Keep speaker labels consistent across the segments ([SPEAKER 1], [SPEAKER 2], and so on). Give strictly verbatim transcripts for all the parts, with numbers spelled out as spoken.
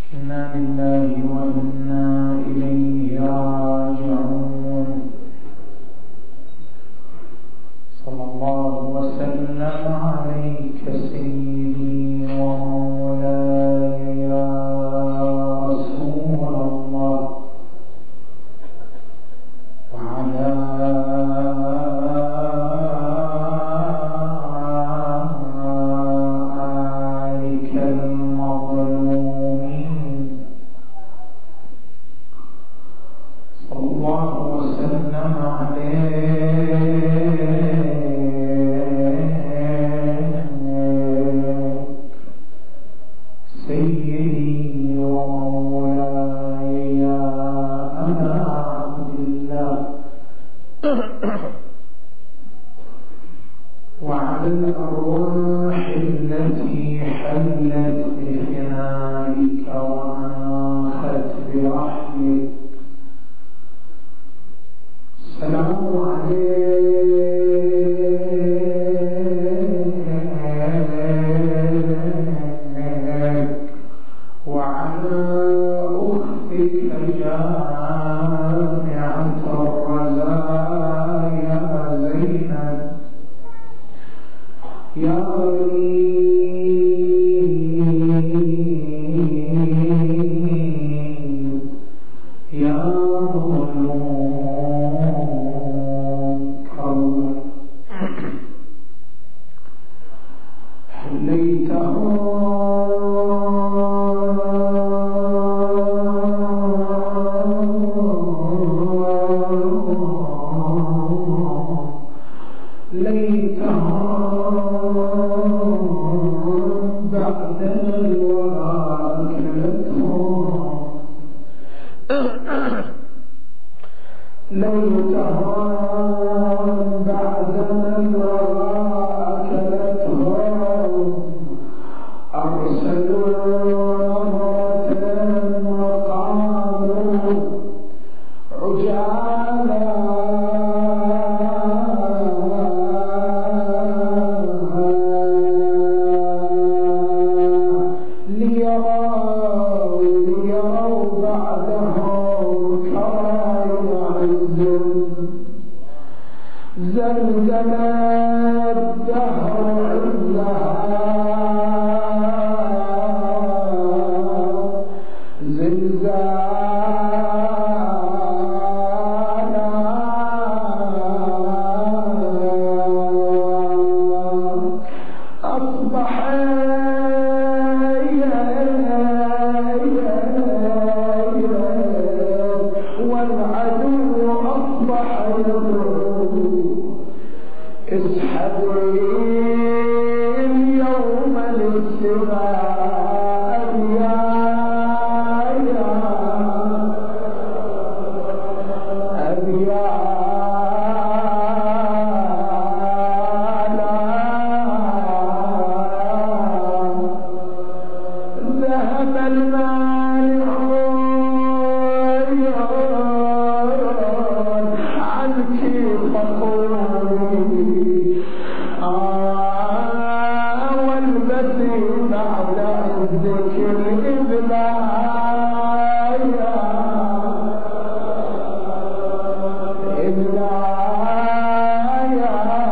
[SPEAKER 1] إنا لله وإنا إليه راجعون. صلى الله وسلم عليك سيدي ومولاي يا رسول الله، وعلى آلك المظلومين. صلى الله وسلم عليك سيدي ومولاي يا أبا عبد الله، وعلى الأرواح التي حلت بفنائك وأناخت برحمك. السلام عليك وعلى أختك جامعة الرزايا زينب يا غريب يا مظلوم كرم حليته ليته بعد الوراء أكلته، ليته بعد الوراء أكلته. أرسلوا نظرة وقالوا عجالا ليروا ليروا بعده كرائم عز زلزل الدهر عزها زلزالا أصبح والعدو أصبح يدعو اسحبي اليوم للسماء يا يا أبيا ذهب المال عنك فقولي آه والبسي بعد عزك الإبلايا إبلايا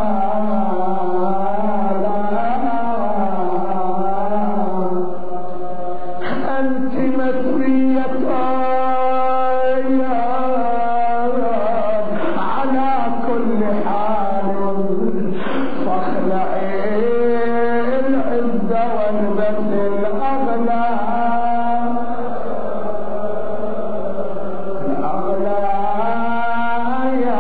[SPEAKER 1] أنت مسرية على كل حال، فاخلعي العز والبس الأغلى الأغلى يا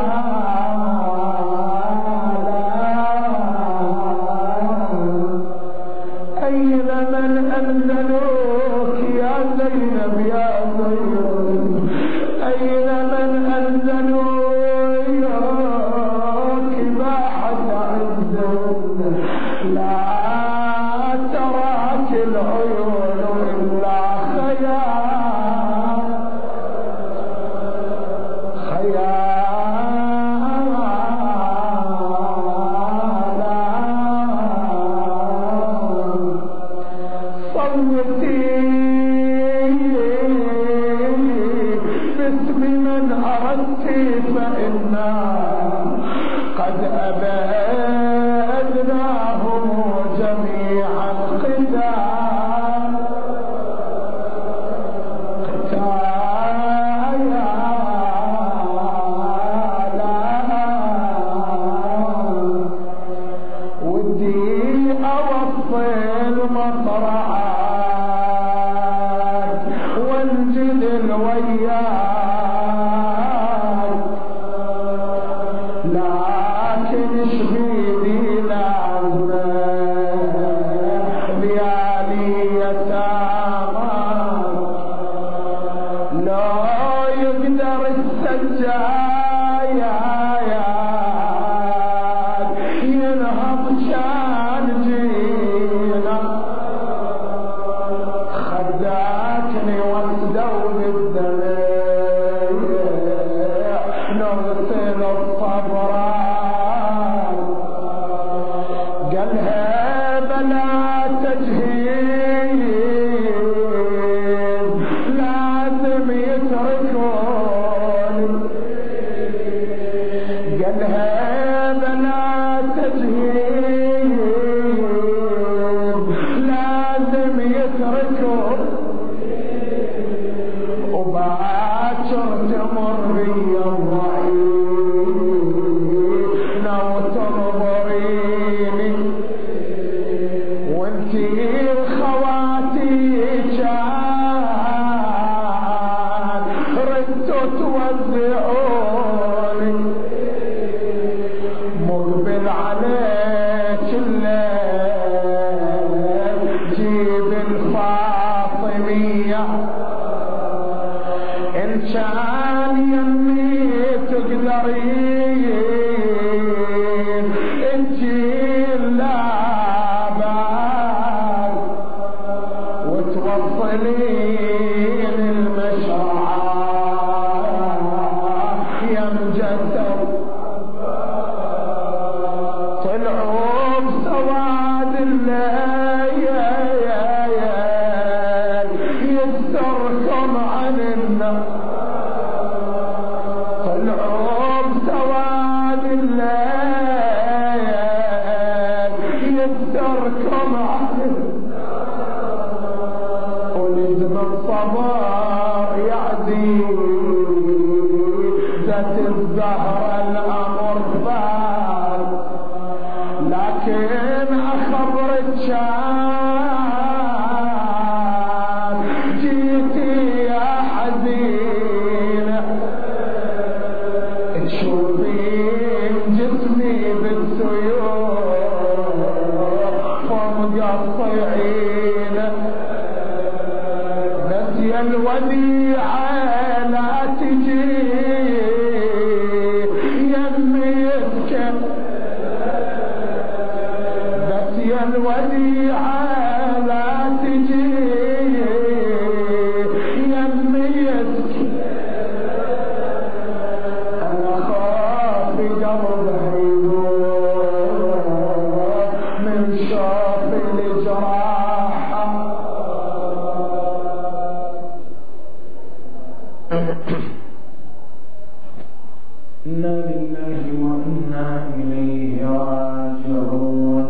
[SPEAKER 1] أين من أنزلوك يا زينب يا زينب، أين من أنزلوك باحة عز لا تراك العيون إلا خيال خيال صوتي معاك وانجدل وياك، لكن شبيدي لازمة ليالي يتامى، لا يقدر السجايات ينهض شان جينا، خداكني واسدوا بالدمع نغسل الصبران، قالها بلا تجهيز لازم يتركوني، قالها بلا تجهيز لازم يتركوني، وباكر تمر بي الضعيف وتنظريني، وانتي خواتي كان ردتوا توزعوني، مقبل عليك الليل جيب الفاطمية، إن كان يمي تقدرين انتي اللابان وتوصلين المشرعة يا مجدد، طلعوا بسواد الليل يستركم عن النار، طلعوا بسواد الليل يستركم عن النار، ولزم الصبر يعزيز ذات الزهر الأمر بال، لكن أخبرك شان جيتي يا حزينة، تشوفين جسمي بالسيوف ومقطعين، بس يا الوديعة لا تجي يمي يبكي، بس يا الوديعة لا تجي يمي يبكي، أنا خاف قلبي يدور من شوف الجراحة. إنا لله وإنا إليه راجعون.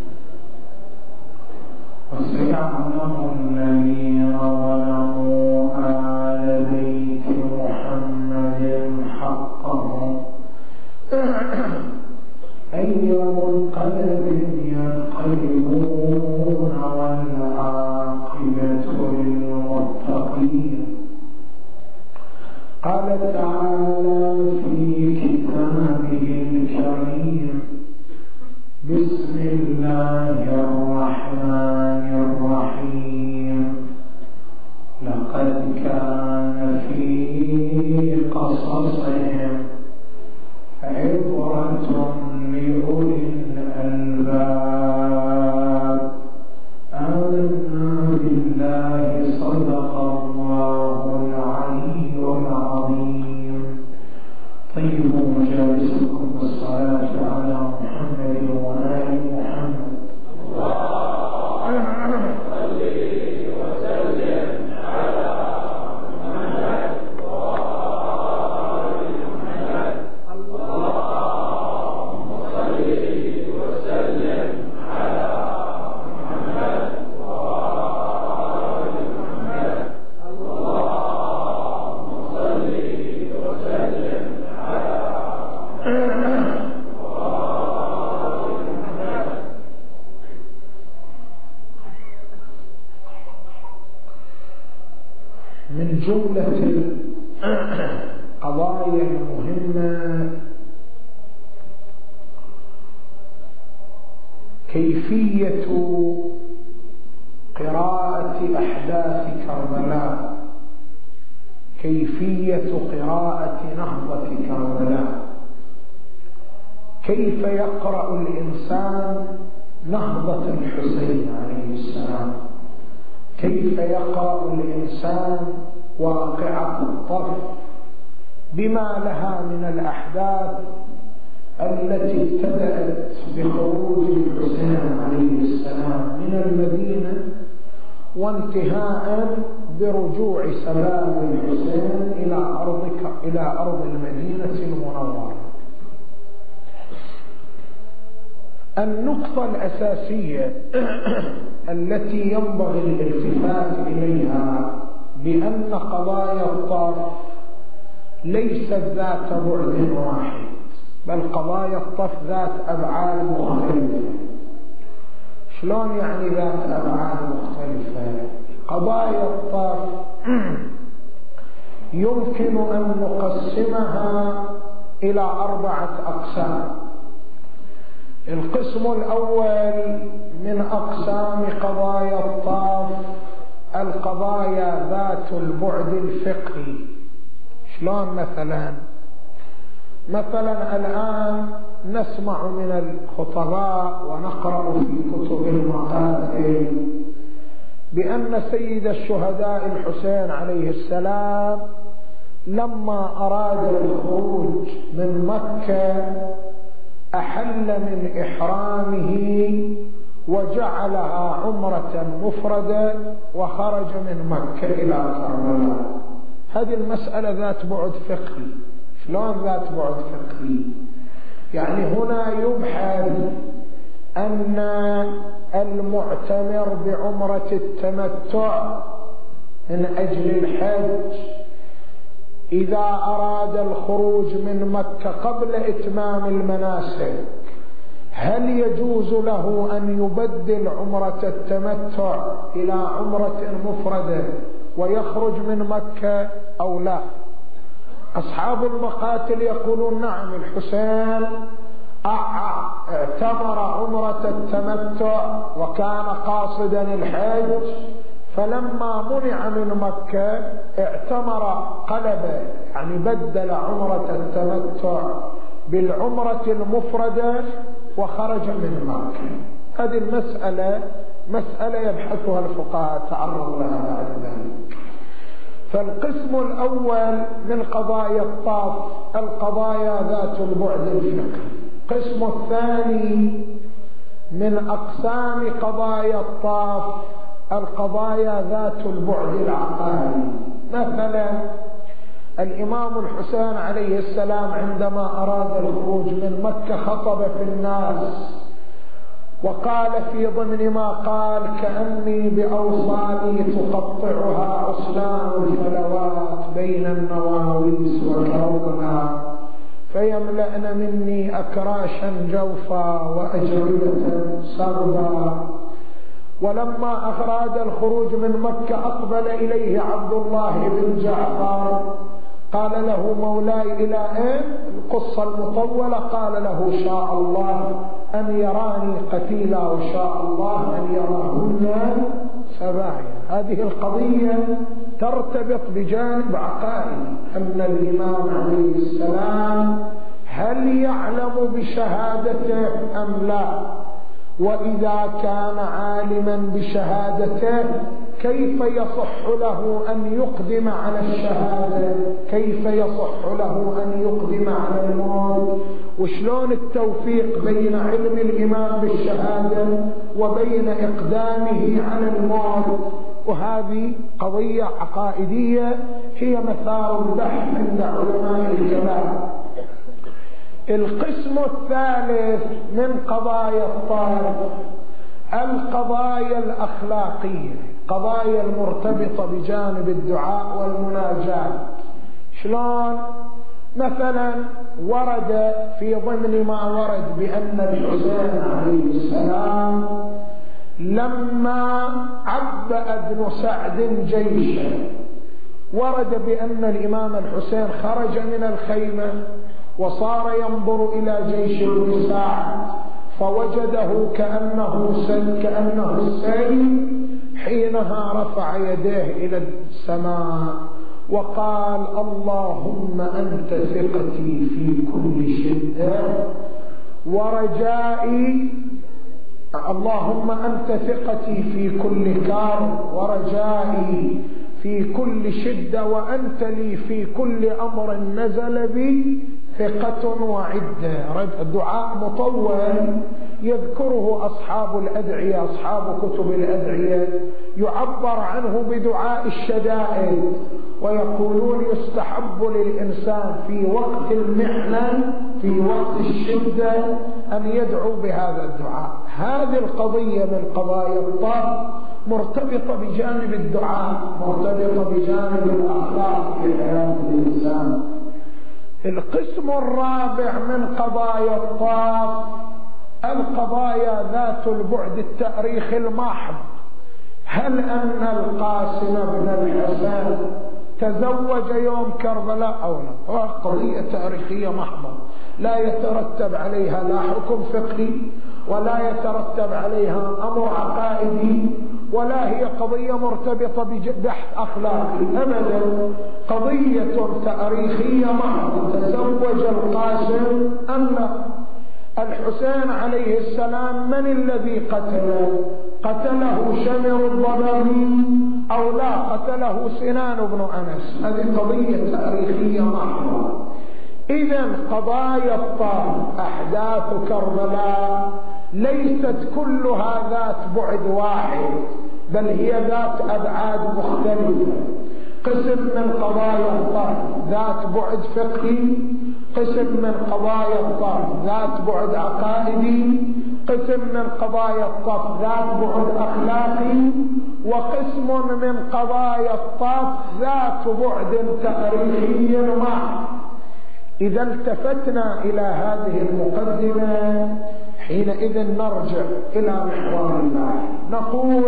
[SPEAKER 1] وسيعلم الذين ظلموا آل بيت محمد حقهم أي منقلب ينقلبون والعاقبة للمتقين. قال تعالى في كتابه الكريم: بسم الله الرحمن الرحيم. لقد كان في قصصهم عبرة لأولي الألباب. آمنا بالله صدق الله العلي العظيم. من جملة القضايا المهمة كيفية قراءة أحداث كربلاء، كيفية قراءة نهضة كربلاء، كيف يقرأ الإنسان نهضة الحسين عليه السلام، كيف يقرأ الإنسان واقعة الطف بما لها من الأحداث التي ابتدأت بخروج الحسين عليه السلام من المدينة وانتهاء برجوع سلام الحسين إلى أرض إلى أرض المدينة المنورة. النقطة الأساسية التي ينبغي الالتفات إليها بأن قضايا الطرف ليست ذات بعد واحد، بل قضايا الطرف ذات أبعاد مختلفة. شلون يعني ذات أبعاد مختلفة؟ قضايا الطرف يمكن أن نقسمها إلى أربعة أقسام. القسم الأول من أقسام قضايا الطرف القضايا ذات البعد الفقهي. شلون مثلا؟ مثلا الآن نسمع من الخطباء ونقرأ في كتب المقاتل بأن سيد الشهداء الحسين عليه السلام لما أراد الخروج من مكة أحل من إحرامه وجعلها عمرة مفردة وخرج من مكة إلى كربلاء. هذه المسألة ذات بعد فقهي. شلون ذات بعد فقهي؟ يعني هنا يبحث أن المعتمر بعمرة التمتع من أجل الحج إذا أراد الخروج من مكة قبل إتمام المناسك هل يجوز له أن يبدل عمرة التمتع إلى عمرة مفردة ويخرج من مكة أو لا؟ أصحاب المقاتل يقولون نعم، الحسين اعتمر عمرة التمتع وكان قاصدا الحج، فلما منع من مكة اعتمر قلب، يعني بدل عمرة التمتع بالعمرة المفردة وخرج من مكة. هذه المسألة مسألة يبحثها الفقهاء، تعرض لها بعد ذلك. فالقسم الأول من قضايا الطرف القضايا ذات البعد الفقهي. القسم الثاني من أقسام قضايا الطرف القضايا ذات البعد العقائدي. مثلا الإمام الحسين عليه السلام عندما أراد الخروج من مكة خطب في الناس وقال في ضمن ما قال: كأني بأوصالي تقطعها عصلان الفلوات بين النواويس وكربنا فيملأن مني أكراشا جوفا وأجربة صربا. ولما أراد الخروج من مكة أقبل إليه عبد الله بن جعفر قال له: مولاي إلى أين؟ القصة المطولة. قال له: شاء الله أن يراني قتيلا وشاء الله أن يراهن سبايا. هذه القضية ترتبط بجانب عقائدي، أن الإمام عليه السلام هل يعلم بشهادته أم لا؟ وإذا كان عالما بشهادته كيف يصح له أن يقدم على الشهادة؟ كيف يصح له أن يقدم على الموت؟ وشلون التوفيق بين علم الإمام بالشهادة وبين إقدامه على الموت؟ وهذه قضية عقائدية هي مثار البحث عند علماء الكلام. القسم الثالث من قضايا الطرف القضايا الأخلاقية، قضايا المرتبطة بجانب الدعاء والمناجاة. شلون؟ مثلا ورد في ضمن ما ورد بأن الحسين عليه السلام لما عبأ ابن سعد جيشه ورد بأن الإمام الحسين خرج من الخيمة وصار ينظر إلى جيش بن سعد فوجده كأنه سل كأنه السيل، حينها رفع يديه إلى السماء وقال: اللهم أنت ثقتي في كل شدة ورجائي، اللهم أنت ثقتي في كل كرب ورجائي في كل شدة، وأنت لي في كل أمر نزل بي ثقة وعدة. الدعاء مطول يذكره أصحاب الأدعية، أصحاب كتب الأدعية يعبر عنه بدعاء الشدائد، ويقولون يستحب للإنسان في وقت المحنة في وقت الشدة أن يدعو بهذا الدعاء. هذه القضية من قضايا الطهر مرتبطة بجانب الدعاء، مرتبطة بجانب الأخلاق في حياة الإنسان. القسم الرابع من قضايا الطهر القضايا ذات البعد التاريخي المحض. هل أن القاسم بن الحسن تزوج يوم كربلاء أو لا؟ هو قضية تاريخية محضة لا يترتب عليها لا حكم فقهي ولا يترتب عليها أمر عقائدي ولا هي قضية مرتبطة ببحث أخلاقي أبدا، قضية تاريخية محضة. تزوج القاسم أن الحسين عليه السلام من الذي قتله؟ قتله شمر الضبابي أو لا قتله سنان بن أنس؟ هذه قضية تاريخية محضة. إذن قضايا الطهر أحداث كربلاء ليست كلها ذات بعد واحد، بل هي ذات أبعاد مختلفة. قسم من قضايا الطهر ذات بعد فقهي، قسم من قضايا الطهر ذات بعد عقائدي، قسم من قضايا الطهر ذات بعد أخلاقي، وقسم من قضايا الطهر ذات بعد تاريخي محض. إذا التفتنا إلى هذه المقدمة حينئذ نرجع إلى محور البحث، نقول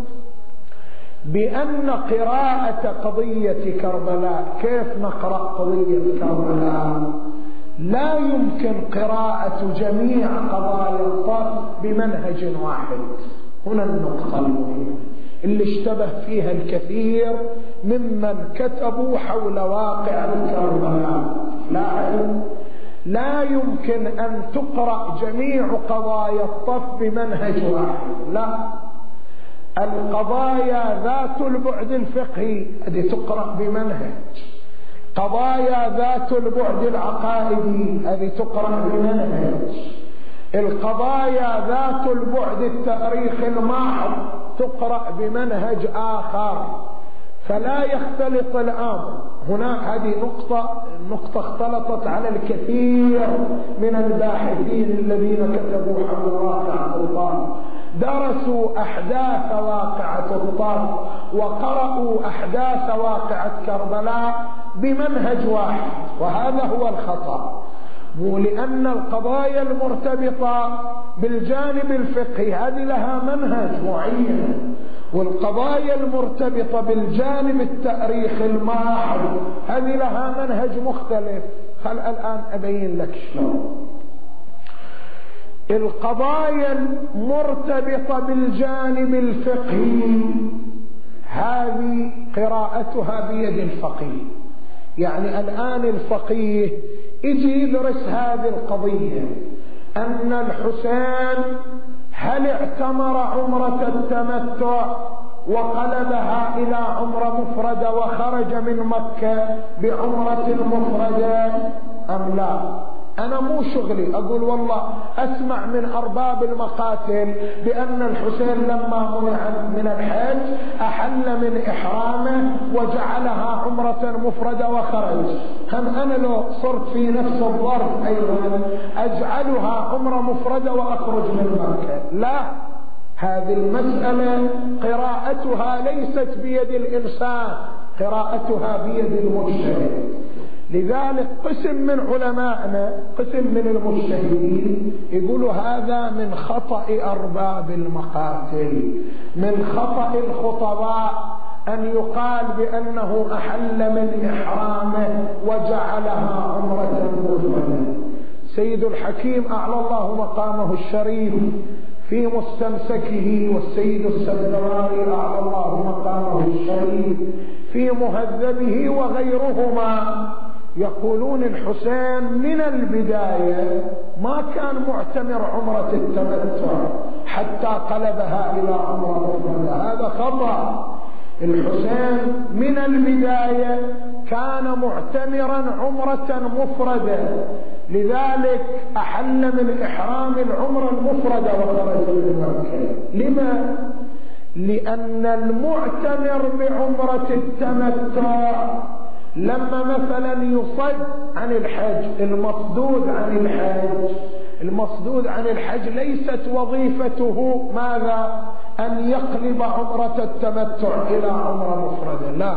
[SPEAKER 1] بأن قراءة قضية كربلاء، كيف نقرأ قضية كربلاء؟ لا يمكن قراءة جميع قضايا الطهر بمنهج واحد. هنا النقطة المهمة اللي اشتبه فيها الكثير ممن كتبوا حول واقع كربلاء. لا لا يمكن أن تقرأ جميع قضايا الطهر بمنهج واحد، لا. القضايا ذات البعد الفقهي هذه تقرأ بمنهج، قضايا ذات البعد العقائدي هذه تقرأ بمنهج، القضايا ذات البعد التاريخي المحض تقرأ بمنهج آخر، فلا يختلط الأمر. هنا هذه نقطة نقطة اختلطت على الكثير من الباحثين الذين كتبوا حول واقعة الطهر، درسوا أحداث واقعة الطهر وقرأوا أحداث واقعة كربلاء بمنهج واحد، وهذا هو الخطأ. ولأن القضايا المرتبطة بالجانب الفقهي هذه لها منهج معين، والقضايا المرتبطة بالجانب التاريخي المحض هذه لها منهج مختلف. خل الآن أبين لك شلون. القضايا المرتبطة بالجانب الفقهي هذه قراءتها بيد الفقيه. يعني الآن الفقيه يجي يدرس هذه القضية، أن الحسين هل اعتمر عمرة التمتع وقلبها إلى عمرة مفردة وخرج من مكة بعمرة مفردة أم لا؟ أنا مو شغلي أقول والله أسمع من أرباب المقاتل بأن الحسين لما منع من الحج أحل من إحرامه وجعلها عمرة مفردة وخرج. هم أنا لو صرت في نفس الظرف أيضا أجعلها عمرة مفردة وأخرج من مكة؟ لا، هذه المسألة قراءتها ليست بيد الإنسان، قراءتها بيد المجتهد. لذلك قسم من علمائنا، قسم من المجتهدين يقولوا هذا من خطأ أرباب المقاتل، من خطأ الخطباء أن يقال بأنه أحل من إحرامه وجعلها عمرة مفردة. سيد الحكيم أعلى الله مقامه الشريف في مستمسكه، والسيد السبزواري أعلى الله مقامه الشريف في مهذبه وغيرهما يقولون الحسين من البداية ما كان معتمر عمرة التمتع حتى قلبها إلى عمرة مفردة. هذا خطأ. الحسين من البداية كان معتمرا عمرة مفردة، لذلك أحل من إحرام العمرة المفردة وخرج من مكة. لما؟ لأن المعتمر بعمرة التمتع لما مثلا يصد عن الحج، المصدود عن الحج، المصدود عن الحج ليست وظيفته ماذا؟ أن يقلب عمرة التمتع إلى عمرة مفردة، لا،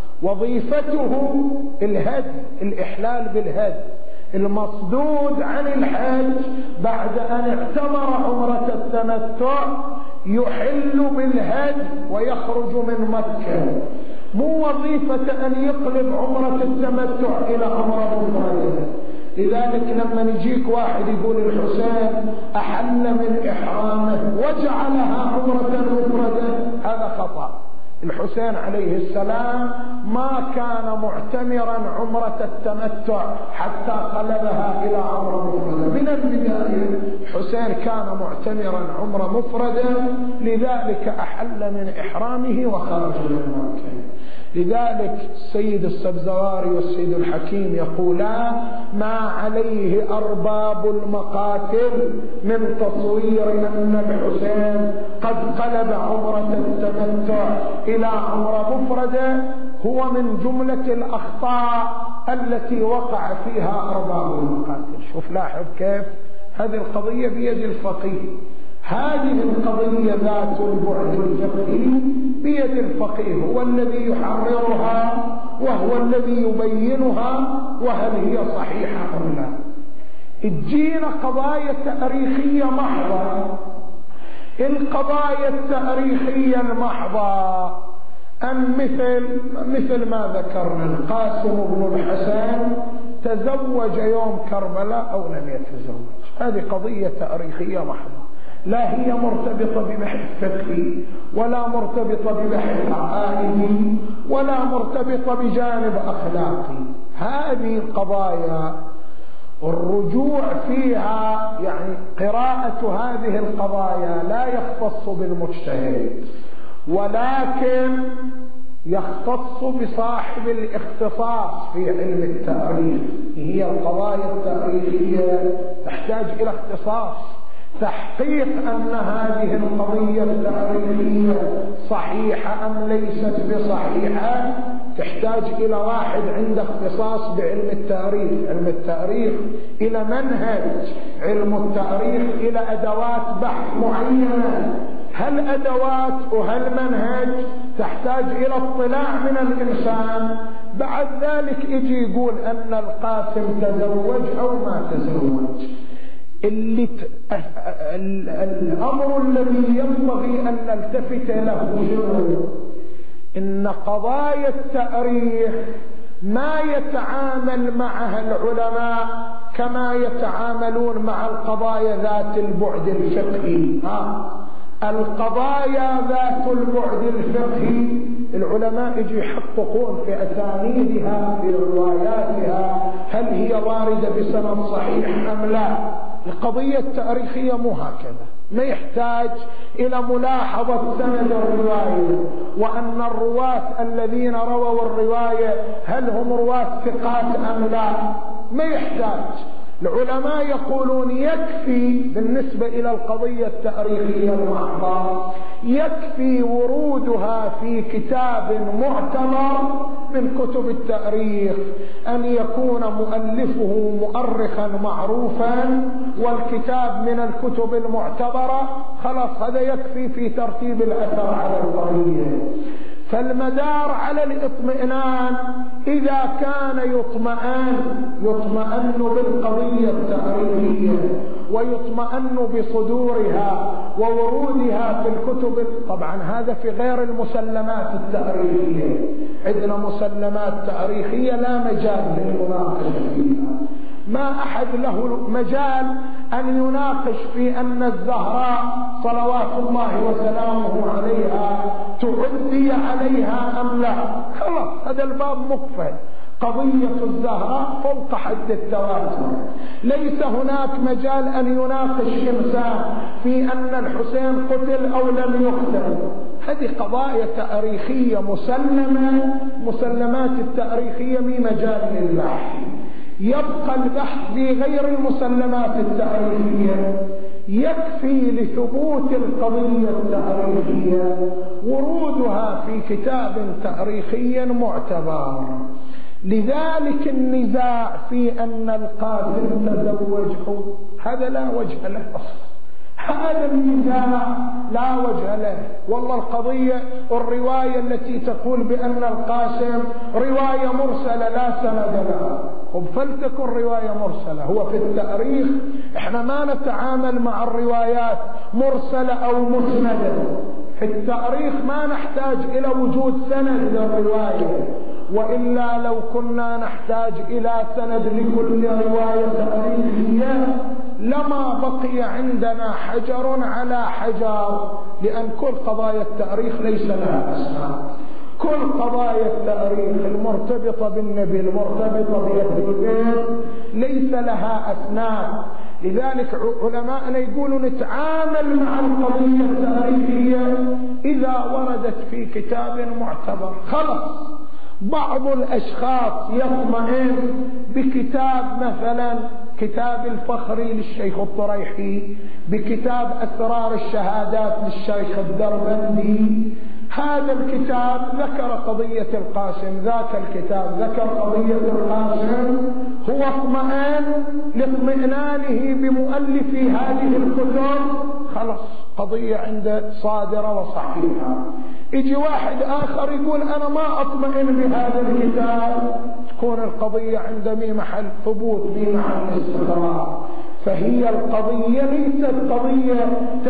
[SPEAKER 1] وظيفته الهدي، الإحلال بالهدي. المصدود عن الحج بعد أن اعتمر عمرة التمتع يحل بالهدي ويخرج من مكة، مو وظيفة أن يقلب عمرة التمتع إلى عمرة مفردة. لذلك لما يجيك واحد يقول الحسين أحل من إحرامه وجعلها عمرة مفردة، هذا خطأ. الحسين عليه السلام ما كان معتمرا عمرة التمتع حتى قلبها إلى عمرة مفردة. من البداية الحسين كان معتمرا عمرة مفردة، لذلك أحل من إحرامه وخرج من مكة. لذلك السيد السبزواري والسيد الحكيم يقولان ما عليه أرباب المقاتل من تصوير أن الحسين قد قلب عمرة التمتع إلى عمرة مفردة هو من جملة الأخطاء التي وقع فيها أرباب المقاتل. شوف لاحظ كيف هذه القضية بيد الفقيه، هذه القضية ذات البعد الفقهي بيد الفقيه، هو الذي يحررها وهو الذي يبينها وهل هي صحيحة أم لا. تجينا قضايا تاريخية محضة. القضايا التاريخية المحضة أن مثل مثل ما ذكرنا القاسم بن الحسن تزوج يوم كربلاء أو لم يتزوج، هذه قضية تاريخية محضة، لا هي مرتبطة ببحث فقهي ولا مرتبطة ببحث عقائدي ولا مرتبطة بجانب أخلاقي. هذه القضايا الرجوع فيها، يعني قراءة هذه القضايا لا يختص بالمجتهد ولكن يختص بصاحب الاختصاص في علم التاريخ. هي القضايا التاريخية تحتاج إلى اختصاص، تحقيق أن هذه القضية التاريخية صحيحة أم ليست بصحيحة تحتاج إلى واحد عنده اختصاص بعلم التاريخ. علم التاريخ إلى منهج، علم التاريخ إلى أدوات بحث معينة، هل أدوات وهل منهج تحتاج إلى اطلاع من الإنسان. بعد ذلك يجي يقول أن القاسم تزوج أو ما تزوج. اللي ت... الأمر الذي ينبغي أن نلتفت له شنو؟ إن قضايا التاريخ ما يتعامل معها العلماء كما يتعاملون مع القضايا ذات البعد الفقهي. ها القضايا ذات البعد الفقهي العلماء يجي يحققون في أسانيدها في رواياتها هل هي واردة بسند صحيح أم لا. القضية التاريخية مو هكذا، ما يحتاج إلى ملاحظة سند الرواية وأن الرواة الذين رووا الرواية هل هم رواة ثقات أم لا، ما يحتاج. العلماء يقولون يكفي بالنسبة إلى القضية التاريخية المحضة يكفي ورودها في كتاب معتبر من كتب التاريخ أن يكون مؤلفه مؤرخا معروفا والكتاب من الكتب المعتبرة، خلاص هذا يكفي في ترتيب الأثر على القضية. فالمدار على الاطمئنان إذا كان يطمئن يطمئن بالقضية التاريخية ويطمئن بصدورها وورودها في الكتب. طبعا هذا في غير المسلمات التاريخية، عندنا مسلمات تاريخية لا مجال للمناقشة فيها، ما أحد له مجال أن يناقش في أن الزهراء صلوات الله وسلامه عليها تعدي عليها أم لا. خلاص هذا الباب مقفل. قضية الزهراء فوق حد التواتر، ليس هناك مجال أن يناقش إنسان في أن الحسين قتل أو لم يقتل. هذه قضايا تاريخية مسلمة، مسلمات التاريخية في مجال البحث. يبقى البحث في غير المسلمات التاريخية. يكفي لثبوت القضية التاريخية ورودها في كتاب تاريخي معتبر. لذلك النزاع في أن القاتل تزوج هذا لا وجه له أصلا، هذا النزاع لا وجه له. والله القضية الرواية التي تقول بأن القاسم رواية مرسلة لا سند لها، فلتكن رواية مرسلة. هو في التاريخ احنا ما نتعامل مع الروايات مرسلة أو مسندة. في التاريخ ما نحتاج إلى وجود سند للرواية، وإلا لو كنا نحتاج إلى سند لكل رواية تاريخية لما بقي عندنا حجر على حجر، لأن كل قضايا التاريخ ليس لها أسناد. كل قضايا التاريخ المرتبطة بالنبي المرتبطة بأهل البيت ليس لها أسناد. لذلك علماءنا يقولوا نتعامل مع القضية التاريخية إذا وردت في كتاب معتبر. خلاص بعض الأشخاص يطمئن بكتاب مثلا كتاب الفخري للشيخ الطريحي، بكتاب أسرار الشهادات للشيخ الدربندي. هذا الكتاب ذكر قضية القاسم، ذاك الكتاب ذكر قضية القاسم، هو اطمئن لاطمئنانه بمؤلف هذه الكتب، خلاص قضية عنده صادرة وصحيحة. يجي واحد آخر يقول أنا ما أطمئن بهذا الكتاب، تكون القضية عنده في محل ثبوت في محل استقرار. فهي القضية ليست قضية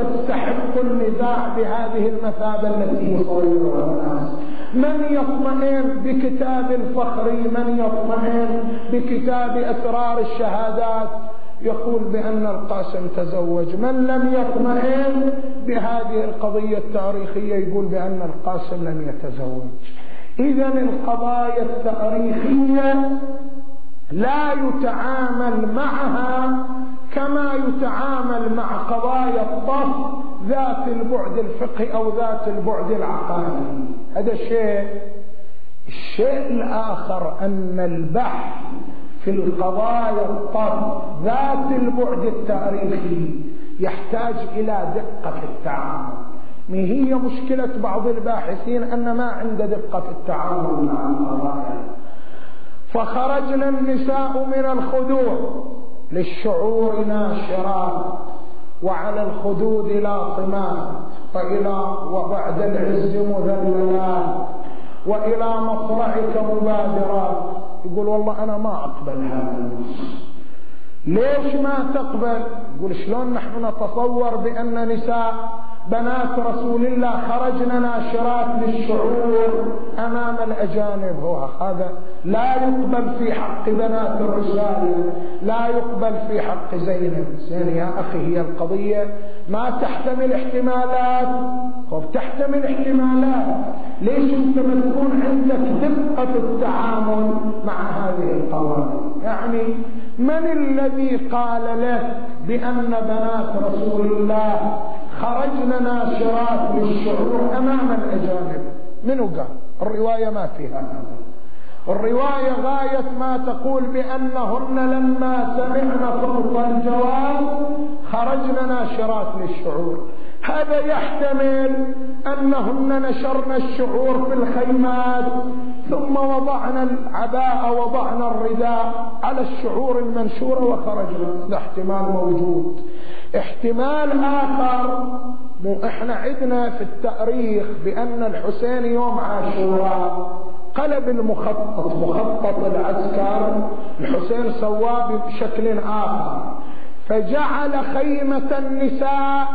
[SPEAKER 1] تستحق النزاع بهذه المثابة التي يصورها الناس. من يطمئن بكتاب الفخري، من يطمئن بكتاب أسرار الشهادات يقول بأن القاسم تزوج. من لم يطمئن بهذه القضية التاريخية يقول بأن القاسم لم يتزوج. إذن القضايا التاريخية لا يتعامل معها كما يتعامل مع قضايا الطف ذات البعد الفقهي أو ذات البعد العقائدي. هذا الشيء. الشيء الآخر أن البحث في القضايا الطف ذات البعد التاريخي يحتاج إلى دقة في التعامل. ما هي مشكلة بعض الباحثين أن ما عنده دقة في التعامل مع القضايا. فخرجنا النساء من الخدود للشعور ناشرات، وعلى الخدود لاطمات، وإلى وبعد العز مذللات، وإلى مصرعك مبادرات. يقول والله أنا ما أقبل هذا النص. ليش ما تقبل؟ يقول شلون نحن نتصور بأن نساء بنات رسول الله خرجنا ناشرات للشعور أمام الأجانب؟ هو هذا لا يقبل في حق بنات الرسالة، لا يقبل في حق زينب. زين يا أخي هي القضية ما تحتمل احتمالات، هو تحتمل احتمالات. ليش انت ما تكون عندك دقة في التعامل مع هذه القضايا؟ يعني من الذي قال لك بأن بنات رسول الله خرجنا ناشرات للشعور أمام الأجانب؟ منو قال؟ الرواية ما فيها هذا. الرواية غاية ما تقول بأنهن لما سمعنا صوت الجواب خرجنا ناشرات للشعور. هذا يحتمل أنهن نشرنا الشعور في الخيمات ثم وضعنا العباءة وضعنا الرداء على الشعور المنشورة وخرجنا. ده احتمال موجود. احتمال آخر، مو احنا عندنا في التاريخ بأن الحسين يوم عاشوراء قلب المخطط، مخطط العسكر الحسين سواه بشكل آخر، فجعل خيمة النساء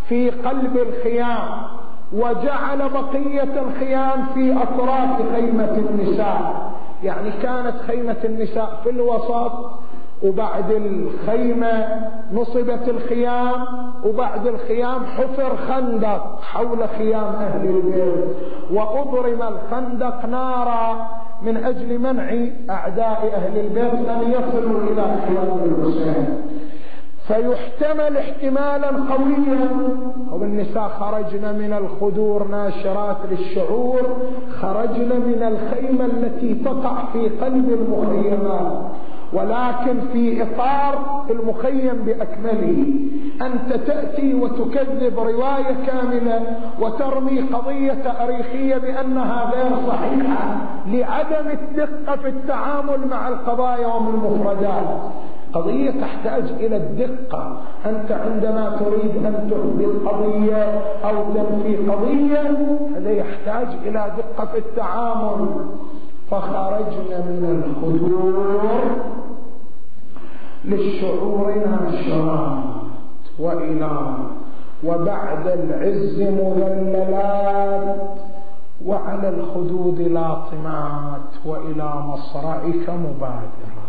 [SPEAKER 1] في قلب الخيام، وجعل بقية الخيام في أطراف خيمة النساء. يعني كانت خيمة النساء في الوسط، وبعد الخيمة نصبت الخيام، وبعد الخيام حفر خندق حول خيام أهل البيت، وأضرم الخندق نارا من أجل منع أعداء أهل البيت أن يصلوا إلى خيام الحسين. فيحتمل احتمالا قويا. والنساء خرجن من الخدور ناشرات للشعور، خرجن من الخيمة التي تقع في قلب المخيمات، ولكن في إطار المخيم بأكمله. أنت تأتي وتكذب رواية كاملة وترمي قضية تاريخية بأنها غير صحيحة لعدم الدقة في التعامل مع القضايا والمفردات. قضية تحتاج إلى الدقة. أنت عندما تريد أن تثبت قضية أو تنفي قضية، هذا يحتاج إلى دقة في التعامل. فخرجنا من الخدور للشعور ناشرات وإلى وبعد العز مذللات، وعلى الخدود لاطمات، وإلى مصرعك مبادرات.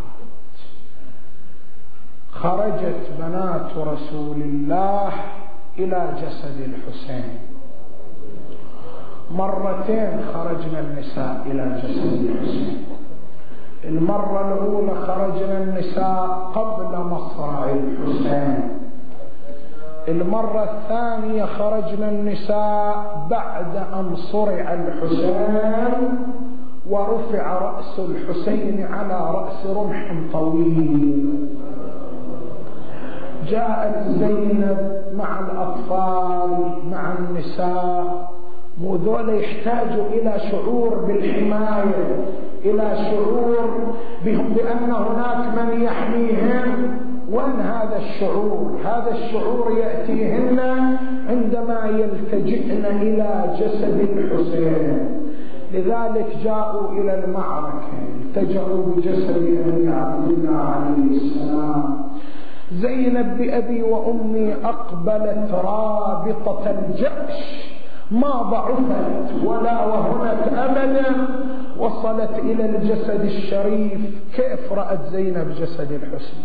[SPEAKER 1] خرجت بنات رسول الله إلى جسد الحسين. مرتين خرجنا النساء إلى جسد الحسين. المرة الأولى خرجنا النساء قبل مصرع الحسين. المرة الثانية خرجنا النساء بعد أن صرع الحسين ورفع رأس الحسين على رأس رمح طويل. جاءت زينب مع الأطفال مع النساء، وذول يحتاجوا إلى شعور بالحماية، إلى شعور بهم بأن هناك من يحميهم. وأن هذا الشعور هذا الشعور يأتيهن عندما يلتجئن إلى جسد الحسين. لذلك جاءوا إلى المعركة، التجأوا بجسد أبي عبد الله عليه السلام. زينب بأبي وأمي أقبلت رابطة الجأش، ما ضعفت ولا وهنت أبدا، وصلت إلى الجسد الشريف. كيف رأت زينب جسد الحسين؟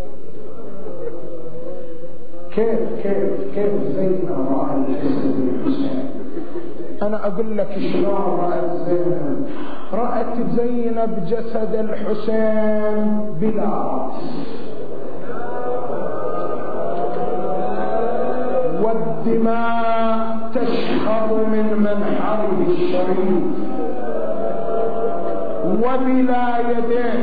[SPEAKER 1] كيف كيف كيف زينب رأت جسد الحسين؟ أنا أقول لك شلون رأت زينب. رأت زينب جسد الحسين بلا رأس، والدماء تشخر من منحره الشريف، وبلا يدين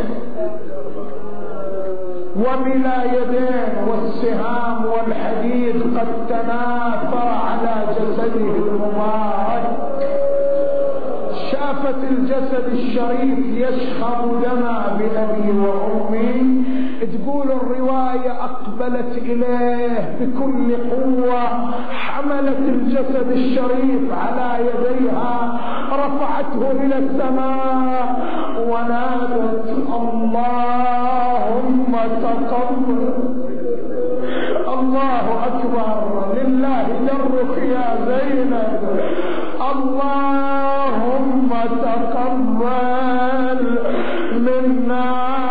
[SPEAKER 1] وبلا يدين والسهام والحديد قد تناثر على جسده المبارك. شافت الجسد الشريف يشخر دما بأبي وأمي. تقول الرواية أقبلت إليه بكل قوة، حملت الجسد الشريف على يديها، رفعته إلى السماء ونادت: اللهم تقبل. الله أكبر، لله درك يا زينب. اللهم تقبل منا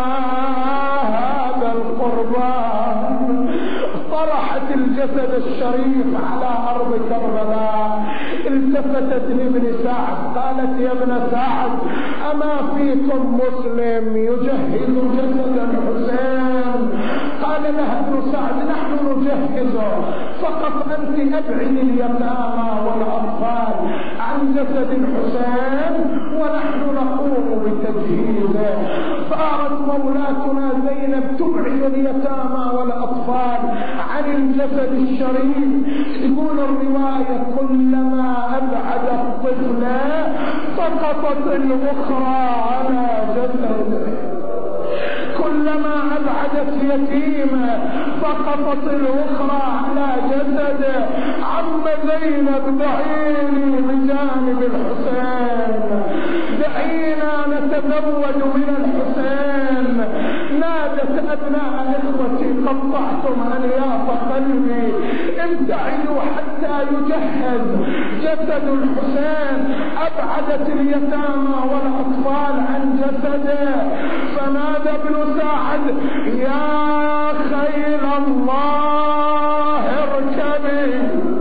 [SPEAKER 1] هذا القربان. طرحت الجسد الشريف على أرض كربلاء. التفتت لابن سعد قالت: يا ابن سعد، أما فيكم مسلم يجهز جسد الحسين؟ قال لها ابن سعد: نحن نجهزه، فقط أنت أبعد اليتامى والأطفال عن جسد الحسين ونحن نقوم بتجهيزه. صارت مولاتنا زينب تبعد اليتامى والأطفال عن الجسد الشريف. تقول الرواية: كلما أبعد الطفل سقطت الأخرى على جسده، كلما أبعدت يتيمة سقطت الأخرى على جسده. عم زينب، دعيني بجانب الحسين، دعينا نتزود من الحسين، نادت أبناء إخوتي قطعتم ألياف قلبي ابتعدوا حتى يجهز جسد الحسين. أبعدت اليتامى والأطفال عن جسده، فنادى ابن سعد يا خيل الله اركبي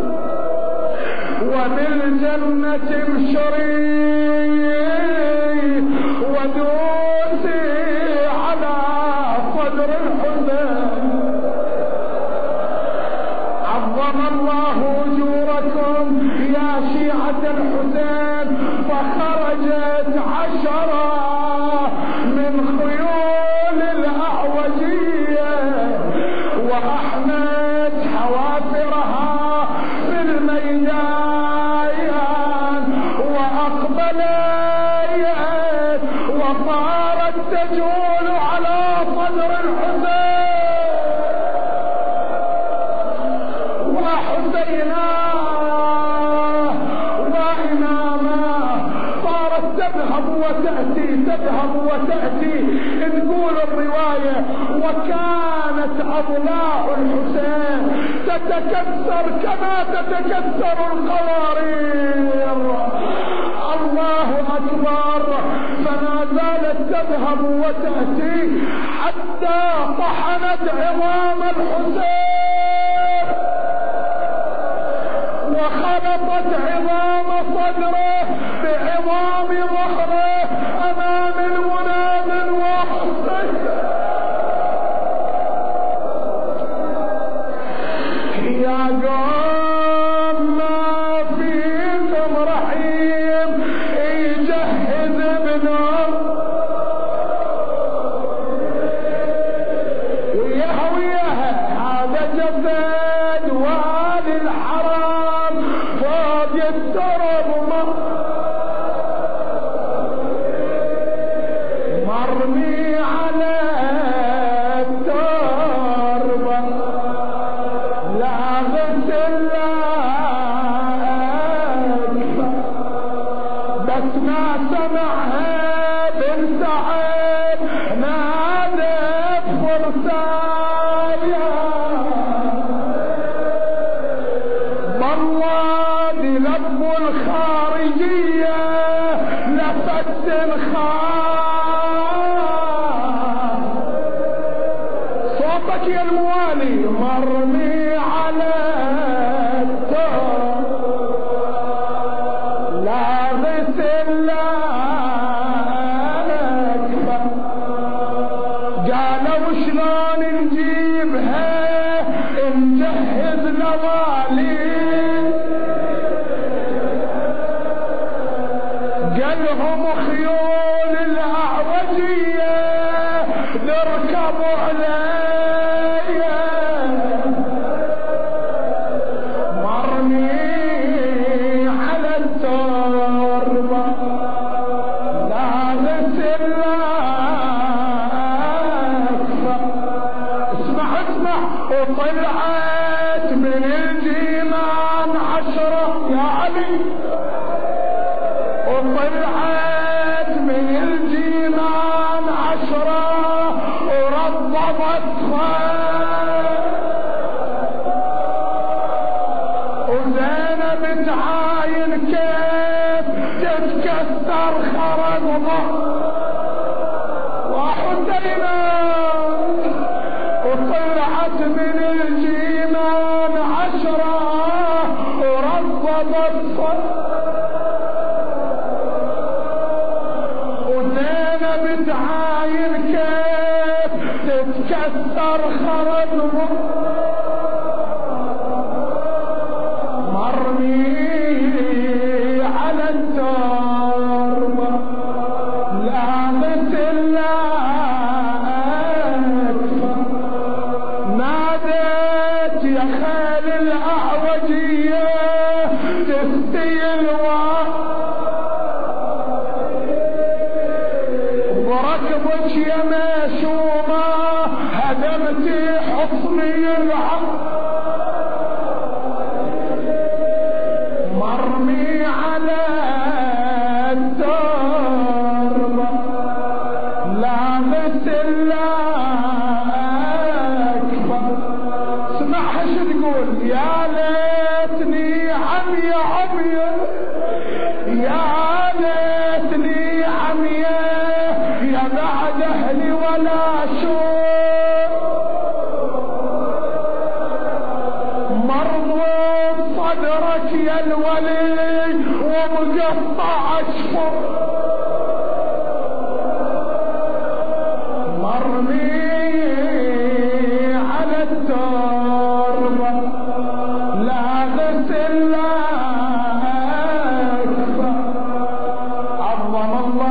[SPEAKER 1] وبالجنة ابشري ودوسي على صدر الحسين. عظم الله أجوركم يا شيعة الحسين. فخرجت عشرة من خيول الأعوجية وأحمد حوافرها في الميدان وأقبلت وصارت تجول على صدر الحسين وحسينا وإماما. صارت تذهب وتأتي تذهب وتأتي. تقول الرواية وكانت أضلاع الحسين تتكسر كما تتكسر القوارير. الله أكبر. فما زالت تذهب وتأتي حتى طحنت عظام الحسين وخلطت عظام صدره بعظام ظهره أمام المناد وحسين. يا قوم ما فيكم رحيم يجهز ابنه وياها وياها. هذا جسد والي الحرام فوق الترب مرمي على التربة لا غسل بس ما سمعها بن سعد نادى فرسايا بالوادي لب الخارجية لفت الخار. صوتك يا الموالي مرمي على التراب لا غسل لك. قالوا شلون نجيبها نجهز لوالي. قالهم خيول الأعوجية نركبوا عليا مرمي على التربة لا غسل لك. اسمع اسمع. وطلعت من الجيمان عشرة يا علي. وطلعت من الجيمان عشرة ورضبتها وزينب تعاين كيف تتكسر خرقها وحسينا. وطلعت من الجيمان عشرة ورضبتها وزينب تعاين كيف تتكسر خرقها مرمي على التربة لا مثل أكفر. نادت يا خال الأعوجية تفتي الوقت وركبك يا مشومة هدمتي حصني العقل مرمي على التربة لا مثل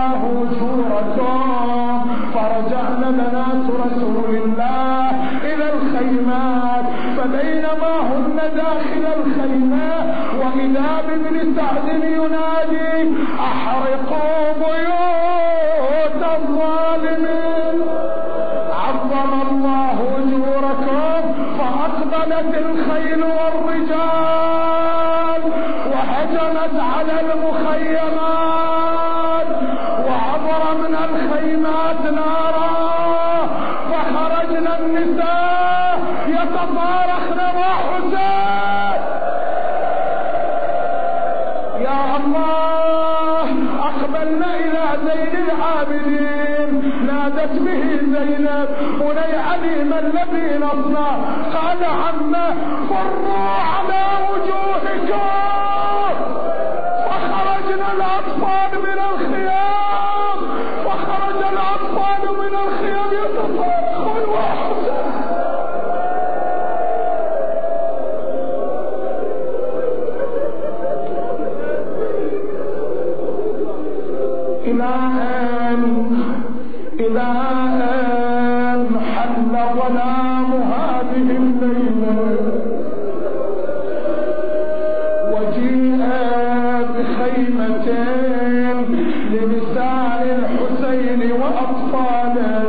[SPEAKER 1] الله أجوركم. فرجعنا بنات رسول الله إلى الخيمات، فبينما هن داخل الخيمات وإذا بابن سعد ينادي أحرقوا بيوت الظالمين عظم الله أجوركم. فأقبلت الخيل والرجال وهجمت على المخيمات وعبر من الخيمات نارا، فخرجنا النساء يتطارخن وحسين. يا الله، أقبلنا إلى زين العابدين، نادت به زينب بني علي ما الذي نصنع؟ قال عمه فروا على وجوهكم. فخرجنا الأطفال من الخيام، فخرج الأطفال من الخيام يتطارخون وحسين. إلى أن إلى أن حل ظلام هذه الليلة وجيء بخيمة لنساء الحسين وأطفاله،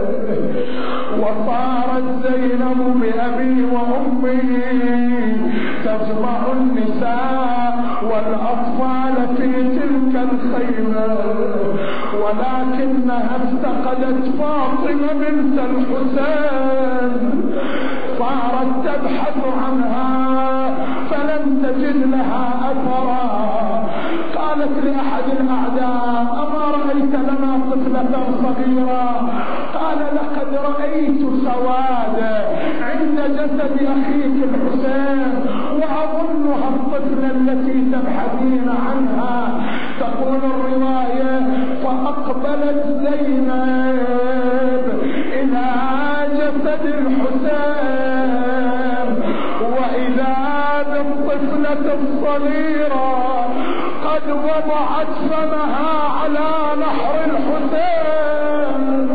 [SPEAKER 1] وصارت زينب بأبي وأمي تجمع النساء والأطفال في تلك الخيمة، ولكنها افتقدت فاطمة بنت الحسين. صارت تبحث عنها فلم تجد لها أثرا. قالت لأحد الأعداء أما رأيت لنا طفلة صغيرة؟ قال لقد رأيت سوادا عند جسد أخيك الحسين وأظنها الطفلة التي تبحثين عنها. تقول الرواية فأقبلت زينب إلى جسد الحسين وإذا بالطفلة الصغيرة قد وضعت فمها على نحر الحسين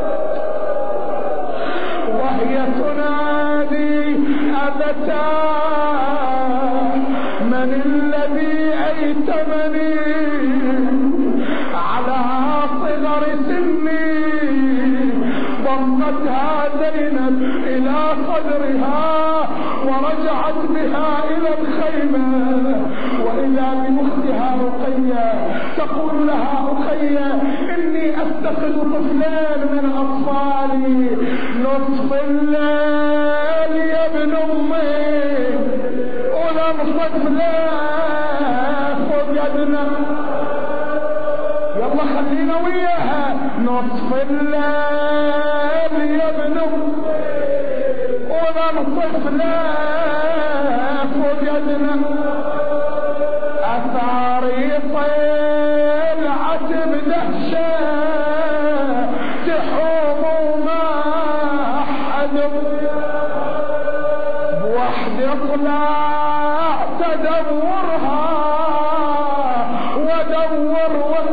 [SPEAKER 1] وهي تنادي أبتاه من الذي أيتمني على صغر سني. ضمتها زينب إلى صدرها ورجعت بها إلى الخيمة، وإذا بأختها رقية تقول لها رقية إني أفتقد طفلين من أطفالي. نصف الليل يا ابن أمي ونصف لا فقدنا، يلا خلينا وياها. نصف الليل يا ابن أمي ونصف لا فقدنا. أثاري طلعت بدهشة تحوم وما حد بوحدي طلعت أدورها وادور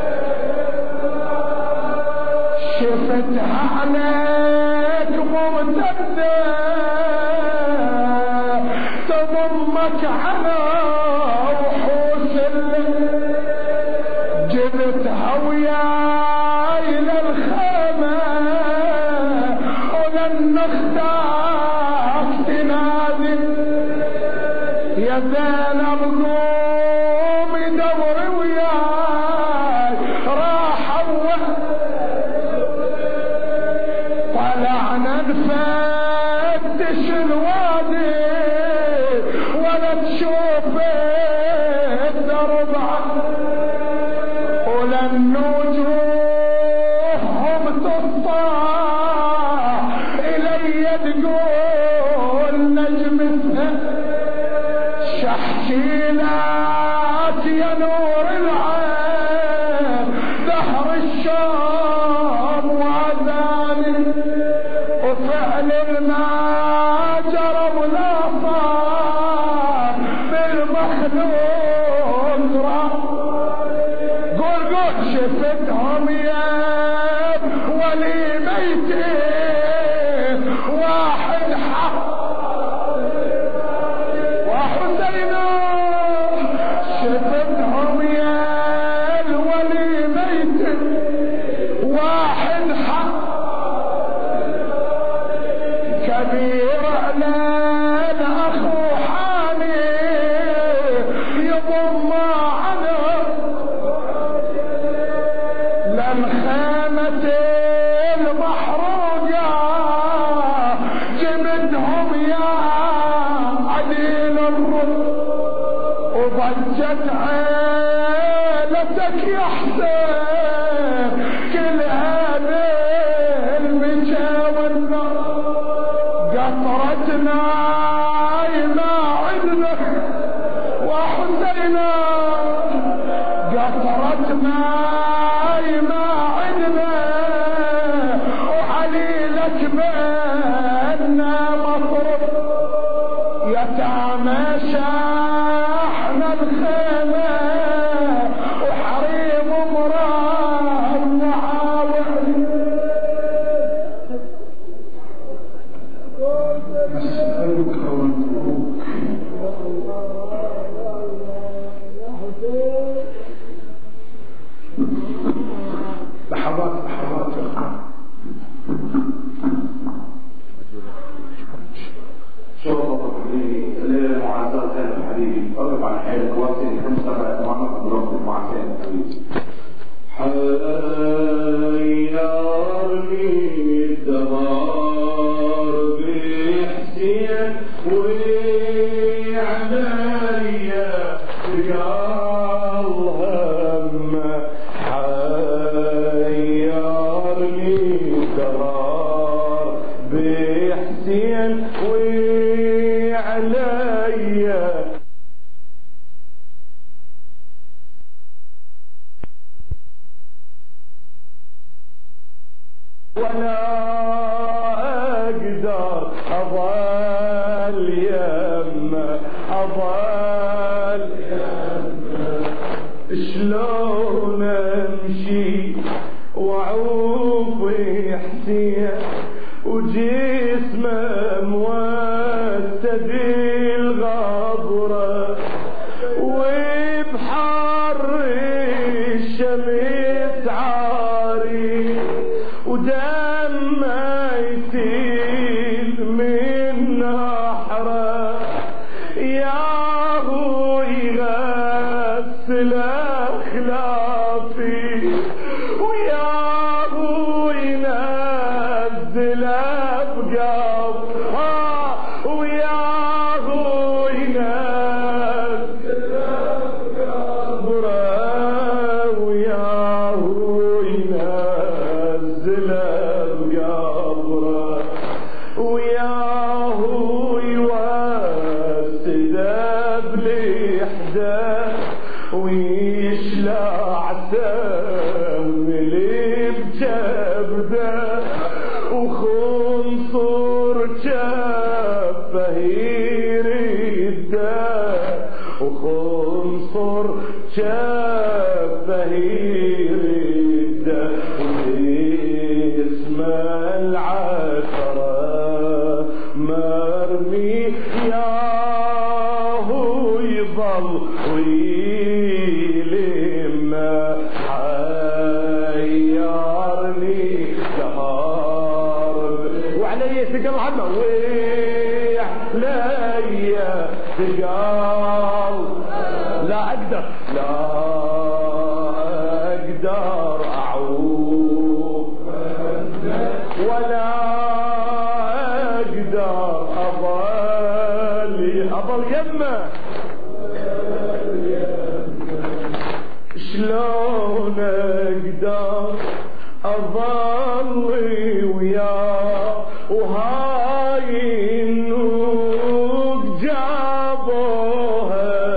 [SPEAKER 1] شفتها عليك ممتدة تضمك على وحوش الليل. جبتها وياي للخيمة ولن اختاك تنادي يا زينب قومي دوري وياي. راح طلعنا نفتش الوادي ولا تشوف الدرب ولا النجوم تطلع إلي تقول نجمتها شحكي لك يا نور العين دهر الشام وعذابي وفعل ما جرى ولا صار بالمخلوق. قول قول شفت جبتهم يا ولي ميتين واحد حق وحسين شفتهم يا الولي ميتين واحد حق كبير علان اخو حاني يضم عنه للخيمة المحروقة جبتهم يا عديل الرب وضجت عيلتك يا حسين كل هذا المشى والنار قطرتنا ما عدنا وحسينا قطرتنا ما عدنا وعليلك بأننا مصرف يتامى شاحنا الخيمة وحريم مراه وعاوح نسألك وندعوك لحظات لحظات يا اخوان
[SPEAKER 2] شوف الليلة المعاصرة كانت حبيبي أقف عن حالك واصل خمس سبع أمامك برب المعاصرة حبيبي حيرني الدهار بحسين وعليا تقال هم حيرني الدهار بحسين وعليا ولا اقدر اظل يمه اظل يمه شلون امشي واعوف حسين وجسمه موسد الغبره وبحر الشمس عاري ودم يسيل من نحره ياهو يغسل اخلافي وياهو ينزل بقبرها وياهو ينزل بقبره وياهو ينزل بقبره وياهو يوسد بلحده ويشلع سم بجبده وخنصر جفه يرده وخنصر جفه يرده واسم العشره مرمي ياهو يظل ويلم حيرني دهار وعلي ثقل عمه وعلي ثقل لا اقدر لا اقدر اعوف ولا اقدر اظل اظل يمه شلون اقدر اظل وياه وهاي النوق جابوها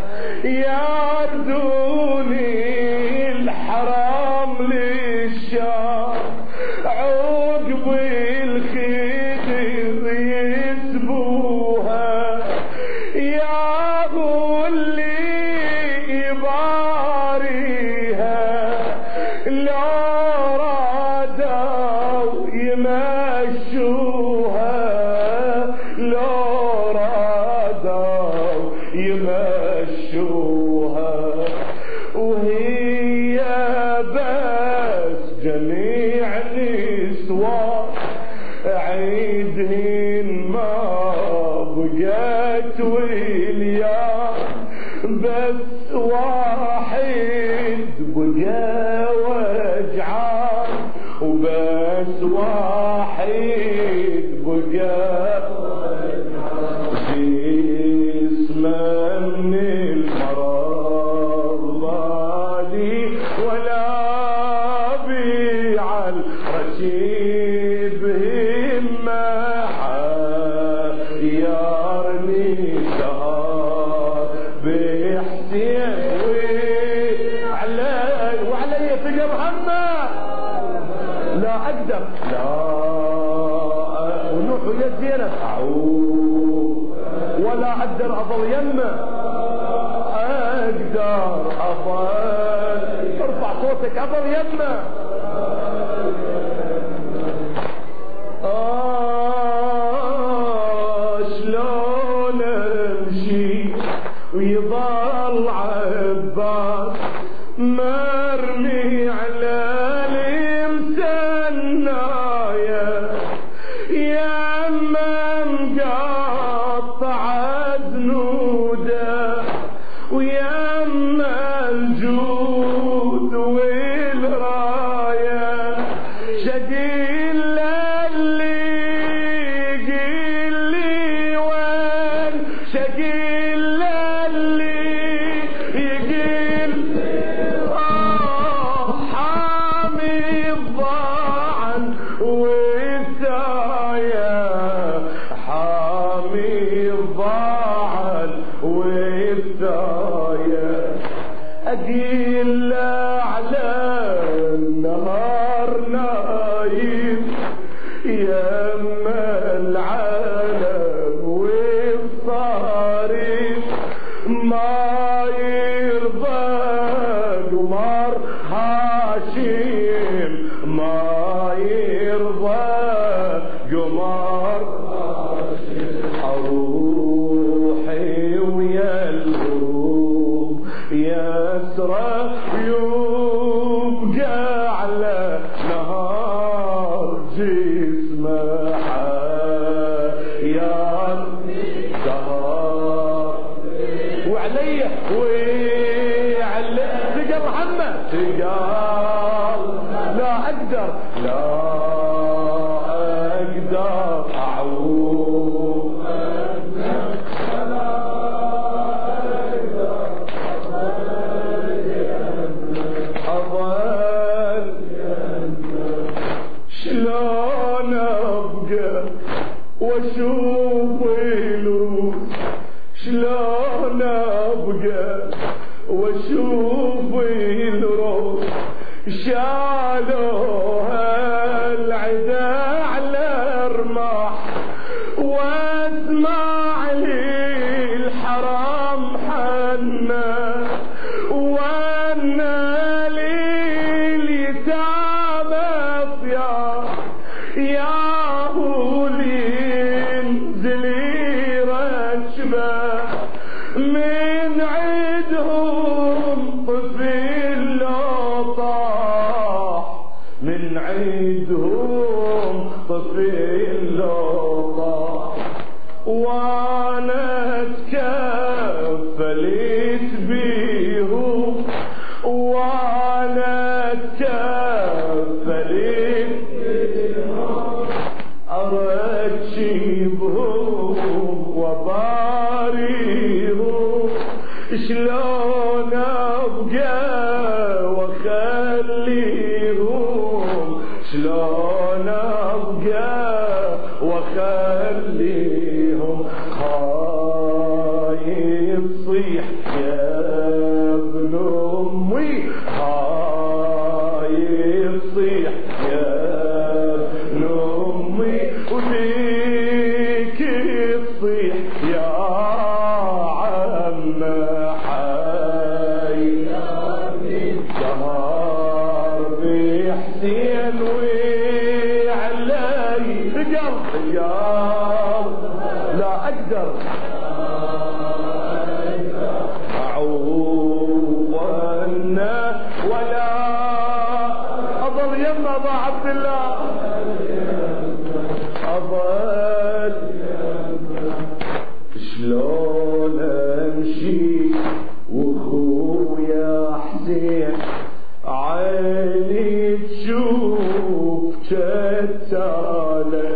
[SPEAKER 2] يردوني الحرام للشام عقب الخدر يسبوها ياهو اللي يباريها
[SPEAKER 1] لو رادوا يمشوها لو رادوا يمشوها وهي بس جميع النسوان عيدهن ما بقت واليا بس واحد بقى وجعان وبس واحد بقى جسمه من المرض بالي ولا بيع الرشيد همه حيرني شهر بحسين وعلي وعلي فقر همه لا اقدر لا ونوح ويا زينب اعوذ ولا اقدر اظل يمه اقدر اظل ارفع صوتك اظل يمه آه شلون امشي ويظل عباس مرمي على الامسنايا يا اما مقطع ذنوده ويا اما الجود والرايه شقيل اللي يقيل لي وين شقيل اللي يقيل آه حامي الضعن والثايا حامي الضعن والثايا أقيل على النهار نايم يما العالم والصارم ما يرضى قمر هاشم ما يرضى قمر هاشم اروحي ويا الغروب يسرى يبقى على نهار جسمه حيار سهر وعلي وعلي تقر همه تقر لا اقدر لا اقدر اعوذ اظل شلون ابقى واشوف الروس شلون ابقى واشوف الروس شالوها العدا على الرماح واسمع لي الحرام حنا وانا لي اليتامى صياح يا هو ينزل يرشبه من عيدهم طفل لو طاح من عيدهم طفل لو طاح وانا تكفلت بيهم وانا تكفلت بيهم ارشبهم وباريهم شلون ابقى واخليهم شلون ابقى واخليهم خايف صيح يا ابن امي خايف صيح يا ابن امي وليك تصيح يا عم حي سهر
[SPEAKER 3] حسين وعلي قلب يا لا أقدر أعوضنا ولا أظل يما أبا عبد الله أظل شلون أمشي وأخويا حسين عيني تشوف كتالة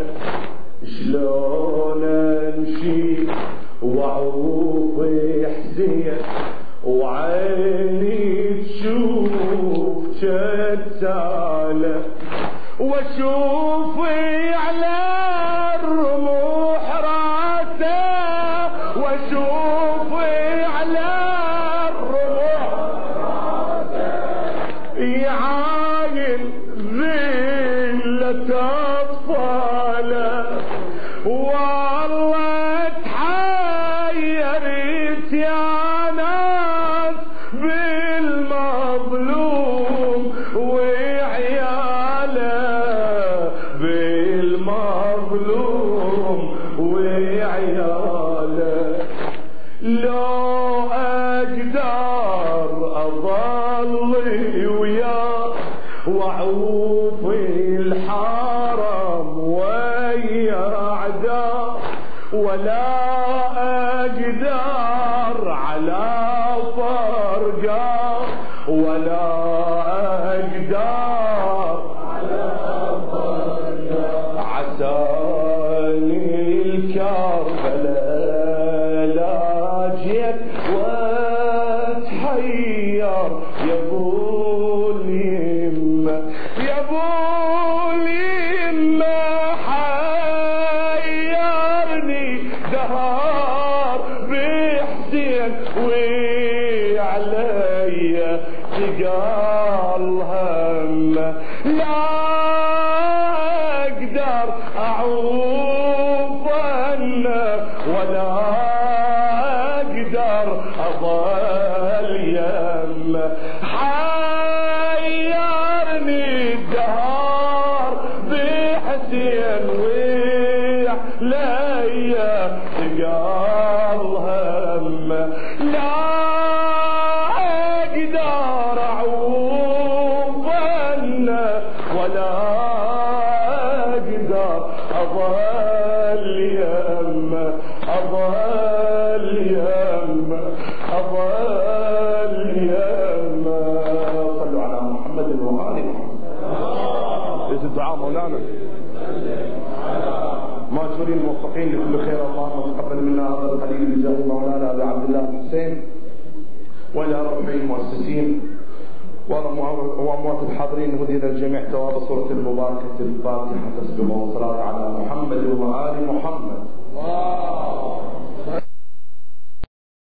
[SPEAKER 3] شلون امشي واعوف حسين وعيني تشوف كتالة واشوفي على الرموح راسه واشوفي على الرموح يعاين ذلة أطفاله والله تحيرت يا ناس بالمظلوم وعياله بالمظلوم وعياله لو أقدر أظل وياه وأعوف الحرم ويا أعداء ولا أقدر على فرقه ولا أقدر على فرقه عساني الكربلاء لا جيت واتحير يا ابو اليمه يا ابو اليمه حيرني دهار بحسين وعلي تقال هم لا اقدر اعوف ولا اقدر اظل يم حيرني الدهار بحسين وعلي تقال هم لا اقدر اعوف ولا اقدر اظل يم اظل يم اظل يم صلوا على محمد وآل محمد. ايش الدعاء مولانا؟ ماجورين موفقين لكل خير اللهم تقبل منا هذا القليل بجاه مولانا ابي عبد الله الحسين والى ربع المؤسسين واموات الحاضرين هدينا الجميع ثواب سوره المباركه الفاتحه تسبح وصلاه